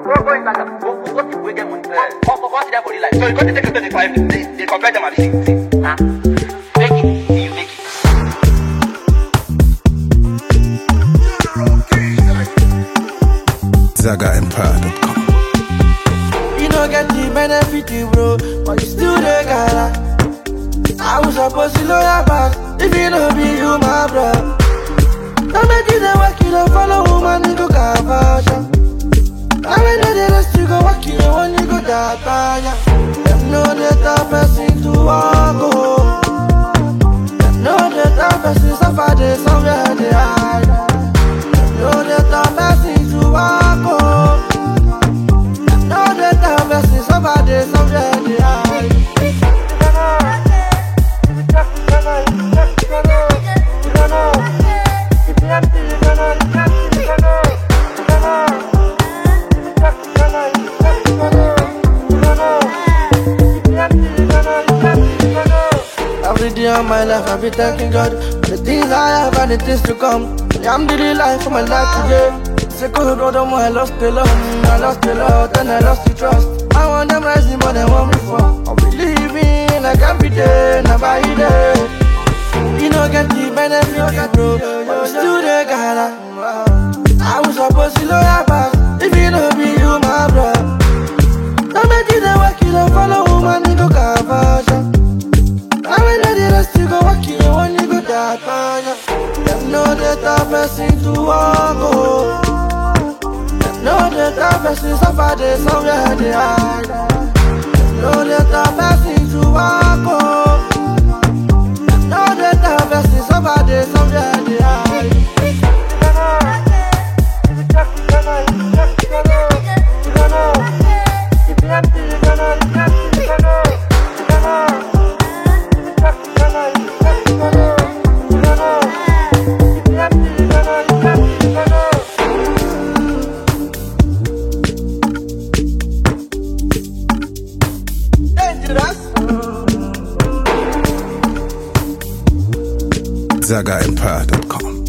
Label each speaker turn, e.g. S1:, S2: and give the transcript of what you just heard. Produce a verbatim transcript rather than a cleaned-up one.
S1: Go, go inside them. Go, go, go, people wey get money. Go, go, go see their body like. So you go to take it to the five, they, they compare them and see, see. Huh? Make it, see you make it.
S2: Zaga Empire dot com.
S3: You don't get the benefit, bro, but you still the guy. I was supposed to know your back, if you don't be you, my bro. Don't make you the work, you don't follow woman, you go cavaja. I mean, the rest you go work, you don't want you go datanya. Them know the type person to walk, oh. Them know the type person suffer, they somewhere they hide. Them know the type person to walk, oh. Them know the type person suffer, they somewhere they hide. Every day of my life I be thanking God for the things I have and the things to come. I'm the life for my life today. It's a cold road, I lost the love, I lost the love, and I lost the trust. I want them rising more than one before. I believe in like every day, never by day. You don't get the benefit, bro, but you still the guy. I was supposed to know your back, if you don't be you, my bro. Don't make you the work, you don't follow woman, you go cavaja. I mean, the rest you go work, you don't want you go datanya. Them know the type person to walk, oh. Them know the type person suffer, they somewhere they hide. Them know the type person to walk, oh. Them know the type person suffer, they somewhere they hide.
S2: Zaga Empire dot com.